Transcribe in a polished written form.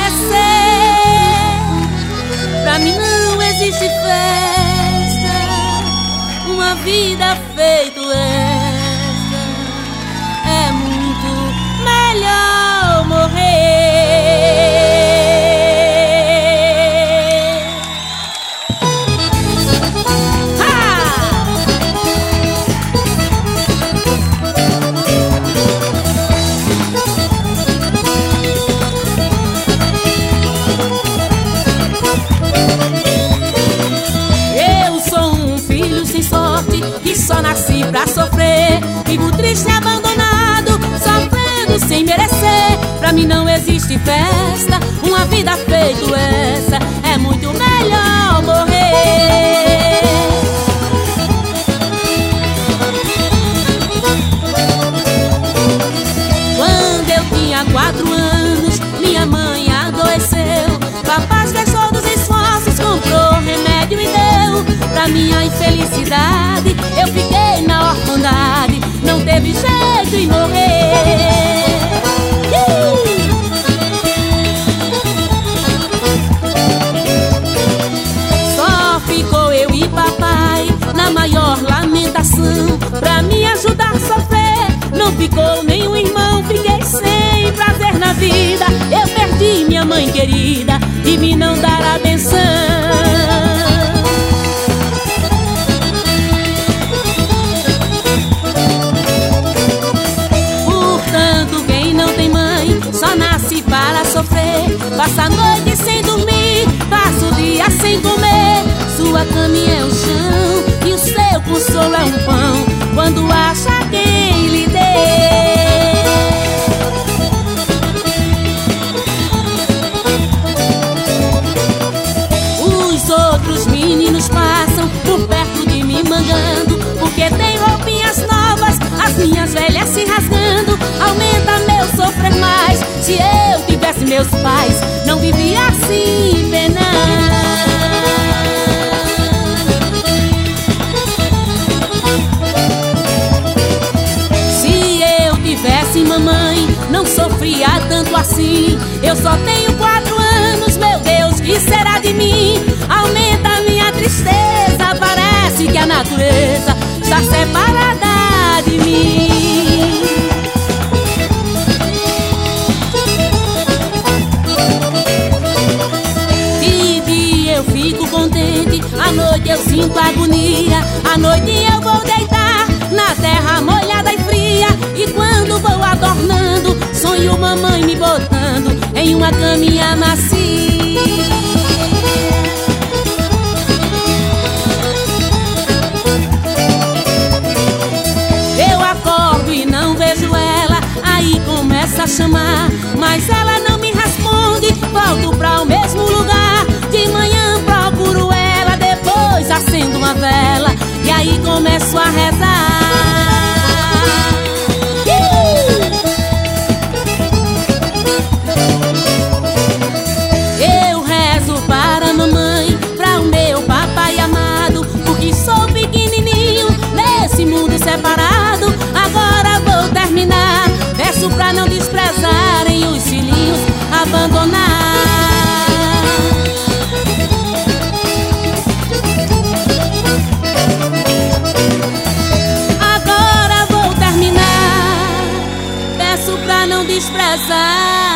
merecer. Pra mim não existe festa, uma vida feita esta. É muito melhor morrer. Que só nasci pra sofrer, vivo triste e abandonado, sofrendo sem merecer. Pra mim não existe festa, uma vida feita essa. É muito melhor morrer. Quando eu tinha 4 anos, minha mãe adoeceu. Papai fez todos os esforços, comprou remédio e deu. Pra minha infelicidade, eu fiquei na orfandade. Não teve jeito em morrer. Só ficou eu e papai na maior lamentação. Pra me ajudar a sofrer, não ficou nenhum irmão. Fiquei sem prazer na vida. Eu perdi minha mãe querida e me não dar a benção. Para sofrer, passa a noite sem dormir, passa o dia sem comer. Sua caminha é o chão e o seu consolo é um pão, quando acha quem lhe dê. Os outros meninos passam por perto de mim mangando, porque tem roupinhas novas, as minhas velhas se rasgando. Aumenta meu sofrer mais. Se eu tivesse meus pais, não vivia assim penando. Se eu tivesse mamãe, não sofria tanto assim. Eu só tenho 4 anos, meu Deus, que será de mim? Aumenta a minha tristeza, parece que a natureza está separada de mim. Fico contente, à noite eu sinto agonia. À noite eu vou deitar na terra molhada e fria. E quando vou adornando, sonho mamãe me botando em uma caminha macia. Eu acordo e não vejo ela, aí começa a chamar, mas ela não me responde. Volto pra o mesmo lugar. De manhã procuro ela, depois acendo uma vela e aí começo a rezar. Eu rezo para a mamãe, para o meu papai amado, porque sou pequenininho nesse mundo separado. Agora vou terminar, peço pra não desprezarem os filhinhos, abandonar. Pra não desprezar